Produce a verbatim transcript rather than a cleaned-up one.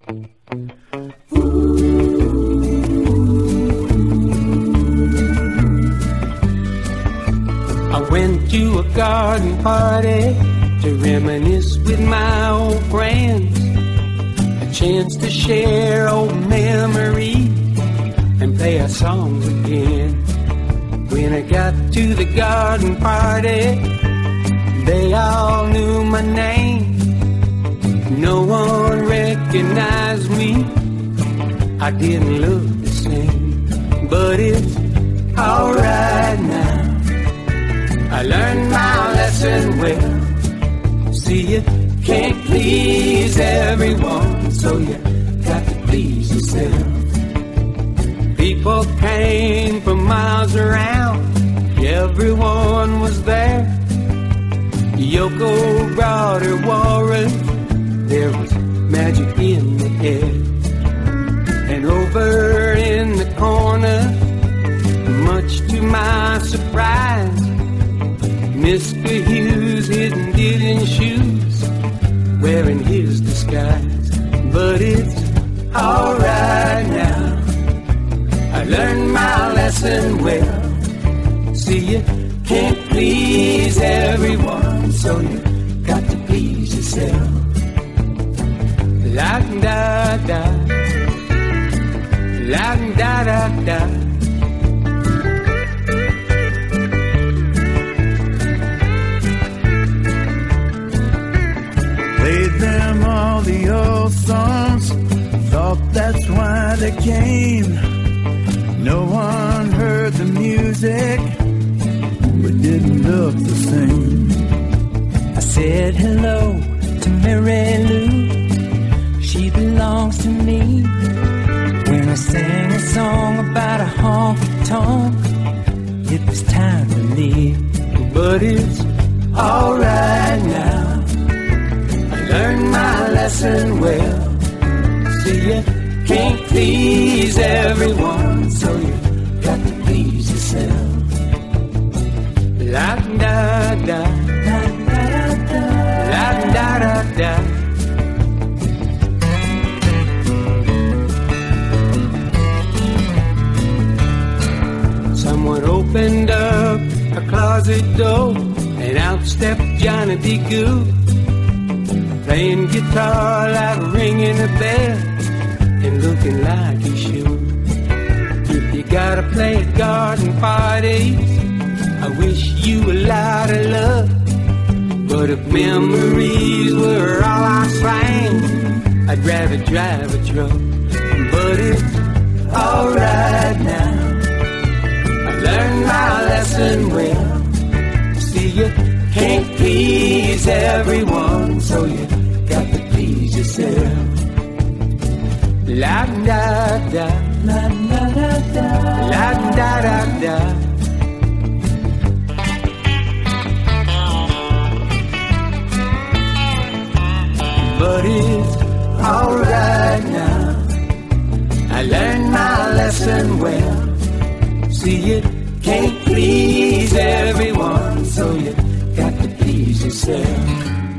I went to a garden party to reminisce with my old friends, a chance to share old memories and play our songs again. When I got to the garden party, they all knew my name. No one recognized me. I didn't look the same, but it's alright now. I learned my lesson well. See, you can't please everyone, so you got to please yourself. People came from miles around, everyone was there. Yoko brought her walrus, there was magic in the air. And over in the corner, much to my surprise, Mister Hughes hidden it in shoes, wearing his disguise. But it's alright now, I learned my lesson well. See, you can't please everyone, so you got to please yourself. La da da, la da da da. Played them all the old songs, thought that's why they came. No one heard the music, but didn't look the same. I said hello to Mary Lou, she belongs to me. When I sang a song about a honky-tonk, it was time to leave. But it's alright now, learned my lesson well. See, you can't please everyone, so you got to please yourself. La da da, la da da, la da da da. Someone opened up a closet door, and out stepped Johnny B. Goode, playing guitar like ringing a bell, and looking like he should. If you gotta play at garden parties, I wish you a lot of luck. But if memories were all I sang, I'd rather drive a truck. But it's alright now, I learned my lesson well. See, you can't please everyone, so you got to please yourself. La da da, la da da da, la da da da. But it's alright now, I learned my lesson well. See, you can't please everyone, so you got to please yourself.